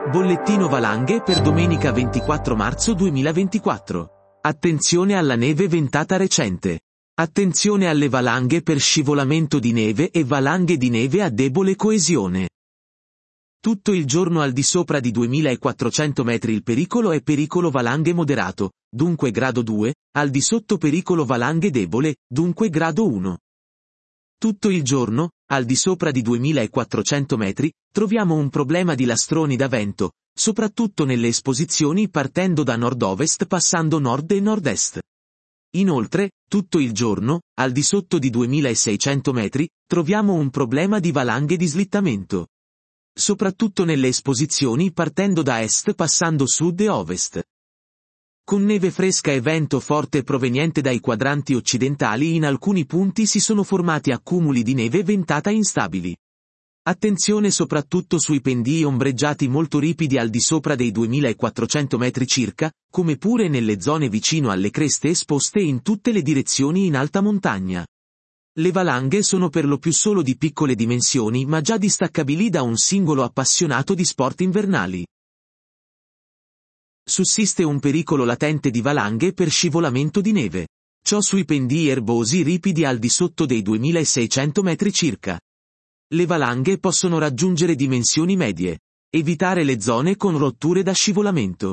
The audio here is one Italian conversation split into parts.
Bollettino valanghe per domenica 24 marzo 2024. Attenzione alla neve ventata recente. Attenzione alle valanghe per scivolamento di neve e valanghe di neve a debole coesione. Tutto il giorno al di sopra di 2400 metri il pericolo è pericolo valanghe moderato, dunque grado 2, al di sotto pericolo valanghe debole, dunque grado 1. Tutto il giorno, al di sopra di 2400 metri, troviamo un problema di lastroni da vento, soprattutto nelle esposizioni partendo da nord-ovest passando nord e nord-est. Inoltre, tutto il giorno, al di sotto di 2600 metri, troviamo un problema di valanghe di slittamento. Soprattutto nelle esposizioni partendo da est passando sud e ovest. Con neve fresca e vento forte proveniente dai quadranti occidentali in alcuni punti si sono formati accumuli di neve ventata instabili. Attenzione soprattutto sui pendii ombreggiati molto ripidi al di sopra dei 2400 metri circa, come pure nelle zone vicino alle creste esposte in tutte le direzioni in alta montagna. Le valanghe sono per lo più solo di piccole dimensioni ma già distaccabili da un singolo appassionato di sport invernali. Sussiste un pericolo latente di valanghe per scivolamento di neve. Ciò sui pendii erbosi ripidi al di sotto dei 2600 metri circa. Le valanghe possono raggiungere dimensioni medie. Evitare le zone con rotture da scivolamento.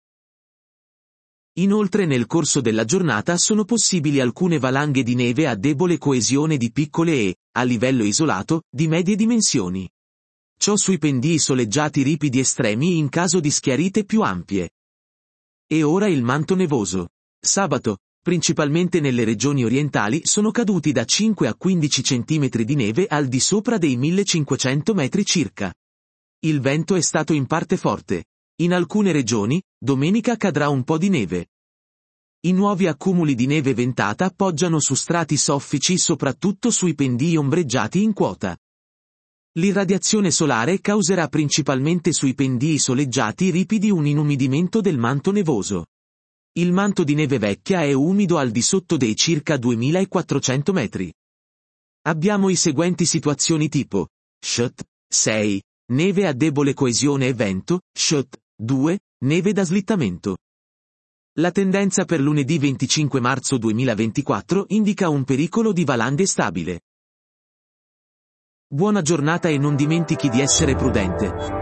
Inoltre nel corso della giornata sono possibili alcune valanghe di neve a debole coesione di piccole e, a livello isolato, di medie dimensioni. Ciò sui pendii soleggiati ripidi estremi in caso di schiarite più ampie. E ora il manto nevoso. Sabato, principalmente nelle regioni orientali, sono caduti da 5 a 15 cm di neve al di sopra dei 1500 metri circa. Il vento è stato in parte forte. In alcune regioni, domenica cadrà un po' di neve. I nuovi accumuli di neve ventata poggiano su strati soffici soprattutto sui pendii ombreggiati in quota. L'irradiazione solare causerà principalmente sui pendii soleggiati ripidi un inumidimento del manto nevoso. Il manto di neve vecchia è umido al di sotto dei circa 2400 metri. Abbiamo i seguenti situazioni tipo: SHT 6, neve a debole coesione e vento, SHT 2, neve da slittamento. La tendenza per lunedì 25 marzo 2024 indica un pericolo di valanghe stabile. Buona giornata e non dimentichi di essere prudente.